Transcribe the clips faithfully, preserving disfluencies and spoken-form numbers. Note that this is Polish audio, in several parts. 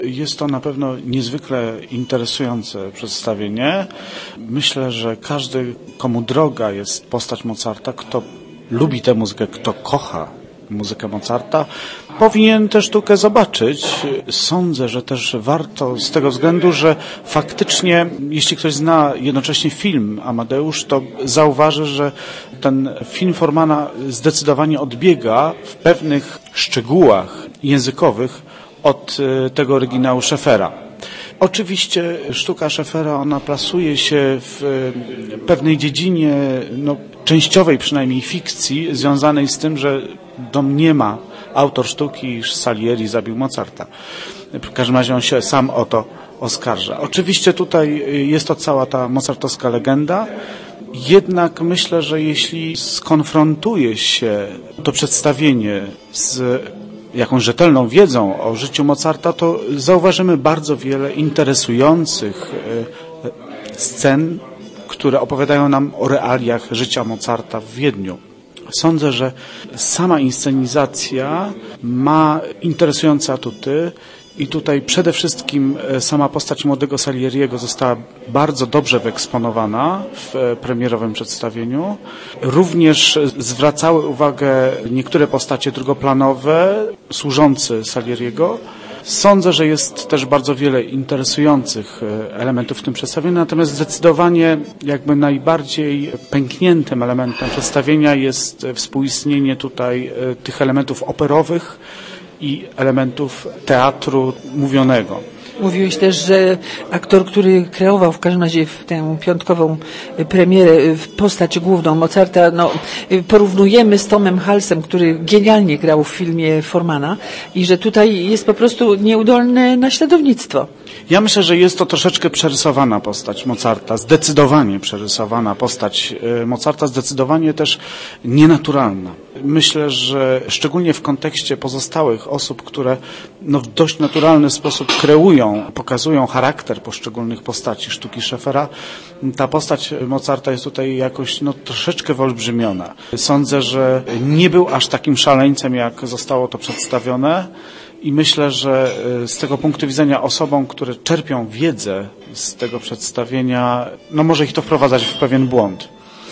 Jest to na pewno niezwykle interesujące przedstawienie. Myślę, że każdy, komu droga jest postać Mozarta, kto lubi tę muzykę, kto kocha muzykę Mozarta, powinien tę sztukę zobaczyć. Sądzę, że też warto z tego względu, że faktycznie, jeśli ktoś zna jednocześnie film Amadeusz, to zauważy, że ten film Formana zdecydowanie odbiega w pewnych szczegółach językowych od tego oryginału Scheffera. Oczywiście sztuka Scheffera, ona plasuje się w pewnej dziedzinie, no, częściowej przynajmniej fikcji, związanej z tym, że domniema autor sztuki, iż Salieri zabił Mozarta. W każdym razie on się sam o to oskarża. Oczywiście tutaj jest to cała ta mozartowska legenda, jednak myślę, że jeśli skonfrontuje się to przedstawienie z jakąś rzetelną wiedzą o życiu Mozarta, to zauważymy bardzo wiele interesujących scen, które opowiadają nam o realiach życia Mozarta w Wiedniu. Sądzę, że sama inscenizacja ma interesujące atuty i tutaj przede wszystkim sama postać młodego Salieriego została bardzo dobrze wyeksponowana w premierowym przedstawieniu. Również zwracały uwagę niektóre postacie drugoplanowe służące Salieriego. Sądzę, że jest też bardzo wiele interesujących elementów w tym przedstawieniu, natomiast zdecydowanie jakby najbardziej pękniętym elementem przedstawienia jest współistnienie tutaj tych elementów operowych i elementów teatru mówionego. Mówiłeś też, że aktor, który kreował w każdym razie w tę piątkową premierę postać główną Mozarta, no, porównujemy z Tomem Halsem, który genialnie grał w filmie Formana i że tutaj jest po prostu nieudolne naśladownictwo. Ja myślę, że jest to troszeczkę przerysowana postać Mozarta, zdecydowanie przerysowana postać Mozarta, zdecydowanie też nienaturalna. Myślę, że szczególnie w kontekście pozostałych osób, które no, w dość naturalny sposób kreują, pokazują charakter poszczególnych postaci sztuki Scheffera, ta postać Mozarta jest tutaj jakoś no, troszeczkę wyolbrzymiona. Sądzę, że nie był aż takim szaleńcem, jak zostało to przedstawione. I myślę, że z tego punktu widzenia osobom, które czerpią wiedzę z tego przedstawienia, no może ich to wprowadzać w pewien błąd.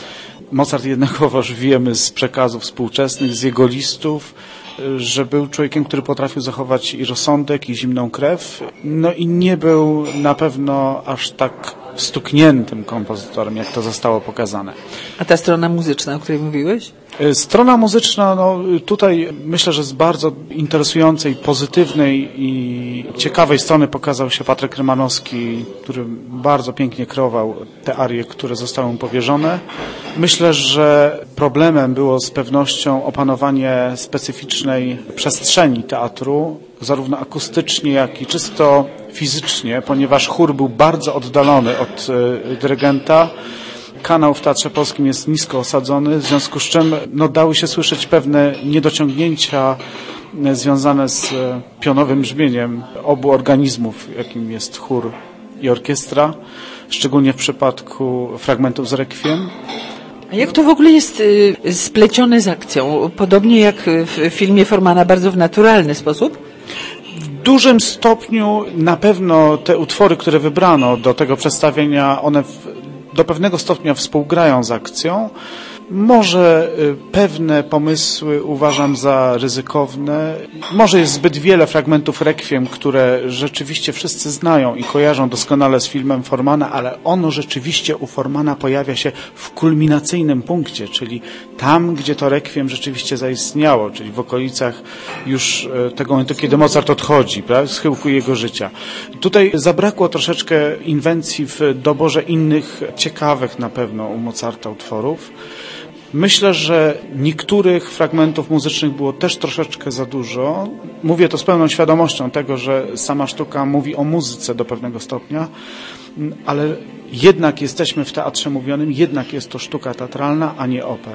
Mozart jednakowoż wiemy z przekazów współczesnych, z jego listów, że był człowiekiem, który potrafił zachować i rozsądek, i zimną krew, no i nie był na pewno aż tak stukniętym kompozytorem, jak to zostało pokazane. A ta strona muzyczna, o której mówiłeś? Strona muzyczna, no tutaj myślę, że z bardzo interesującej, pozytywnej i ciekawej strony pokazał się Patryk Rymanowski, który bardzo pięknie kreował te arie, które zostały mu powierzone. Myślę, że problemem było z pewnością opanowanie specyficznej przestrzeni teatru, zarówno akustycznie, jak i czysto fizycznie, ponieważ chór był bardzo oddalony od dyrygenta. Kanał w Teatrze Polskim jest nisko osadzony, w związku z czym no, dały się słyszeć pewne niedociągnięcia związane z pionowym brzmieniem obu organizmów, jakim jest chór i orkiestra, szczególnie w przypadku fragmentów z Requiem. A jak to w ogóle jest y, splecione z akcją? Podobnie jak w filmie Formana, bardzo w naturalny sposób? W dużym stopniu na pewno te utwory, które wybrano do tego przedstawienia, one w, do pewnego stopnia współgrają z akcją. Może pewne pomysły uważam za ryzykowne. Może jest zbyt wiele fragmentów Requiem, które rzeczywiście wszyscy znają i kojarzą doskonale z filmem Formana, ale ono rzeczywiście u Formana pojawia się w kulminacyjnym punkcie, czyli tam, gdzie to Requiem rzeczywiście zaistniało, czyli w okolicach już tego momentu, kiedy Mozart odchodzi, prawda, z schyłku jego życia. Tutaj zabrakło troszeczkę inwencji w doborze innych ciekawych na pewno u Mozarta utworów. Myślę, że niektórych fragmentów muzycznych było też troszeczkę za dużo. Mówię to z pełną świadomością tego, że sama sztuka mówi o muzyce do pewnego stopnia, ale jednak jesteśmy w teatrze mówionym, jednak jest to sztuka teatralna, a nie opera.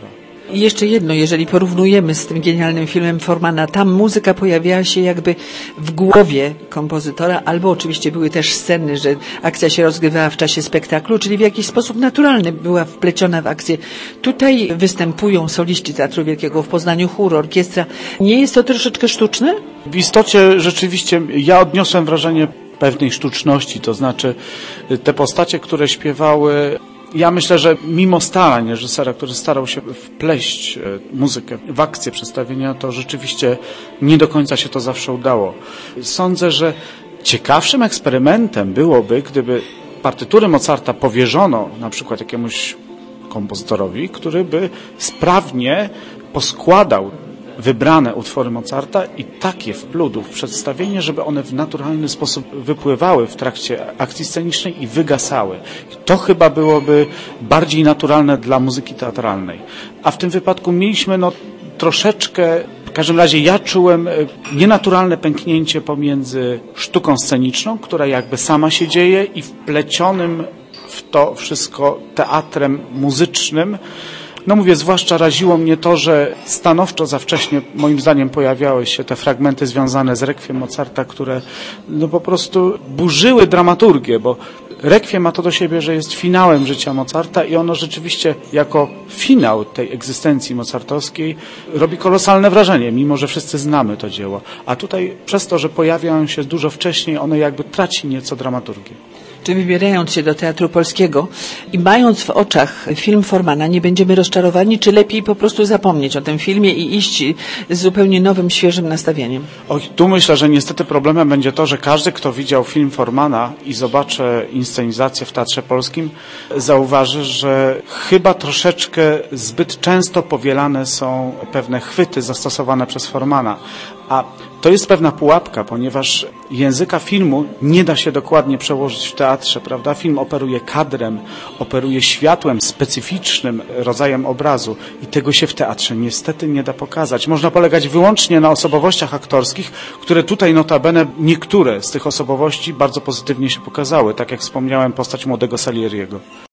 I jeszcze jedno, jeżeli porównujemy z tym genialnym filmem Formana, tam muzyka pojawiała się jakby w głowie kompozytora, albo oczywiście były też sceny, że akcja się rozgrywała w czasie spektaklu, czyli w jakiś sposób naturalny była wpleciona w akcję. Tutaj występują soliści Teatru Wielkiego w Poznaniu, chór, orkiestra. Nie jest to troszeczkę sztuczne? W istocie rzeczywiście ja odniosłem wrażenie pewnej sztuczności, to znaczy te postacie, które śpiewały, ja myślę, że mimo starań reżysera, który starał się wpleść muzykę w akcję przedstawienia, to rzeczywiście nie do końca się to zawsze udało. Sądzę, że ciekawszym eksperymentem byłoby, gdyby partytury Mozarta powierzono na przykład jakiemuś kompozytorowi, który by sprawnie poskładał wybrane utwory Mozarta i takie wplótł w przedstawienie, żeby one w naturalny sposób wypływały w trakcie akcji scenicznej i wygasały. I to chyba byłoby bardziej naturalne dla muzyki teatralnej. A w tym wypadku mieliśmy no troszeczkę, w każdym razie ja czułem nienaturalne pęknięcie pomiędzy sztuką sceniczną, która jakby sama się dzieje, i wplecionym w to wszystko teatrem muzycznym. No mówię, zwłaszcza raziło mnie to, że stanowczo za wcześnie moim zdaniem pojawiały się te fragmenty związane z Rekwiem Mozarta, które no po prostu burzyły dramaturgię, bo Rekwiem ma to do siebie, że jest finałem życia Mozarta i ono rzeczywiście jako finał tej egzystencji mozartowskiej robi kolosalne wrażenie, mimo że wszyscy znamy to dzieło. A tutaj przez to, że pojawiają się dużo wcześniej, ono jakby traci nieco dramaturgię. Czy wybierając się do Teatru Polskiego i mając w oczach film Formana, nie będziemy rozczarowani, czy lepiej po prostu zapomnieć o tym filmie i iść z zupełnie nowym, świeżym nastawieniem? Oj, tu myślę, że niestety problemem będzie to, że każdy, kto widział film Formana i zobaczy inscenizację w Teatrze Polskim, zauważy, że chyba troszeczkę zbyt często powielane są pewne chwyty zastosowane przez Formana. A to jest pewna pułapka, ponieważ języka filmu nie da się dokładnie przełożyć w teatrze, prawda? Film operuje kadrem, operuje światłem, specyficznym rodzajem obrazu i tego się w teatrze niestety nie da pokazać. Można polegać wyłącznie na osobowościach aktorskich, które tutaj notabene niektóre z tych osobowości bardzo pozytywnie się pokazały, tak jak wspomniałem, postać młodego Salieriego.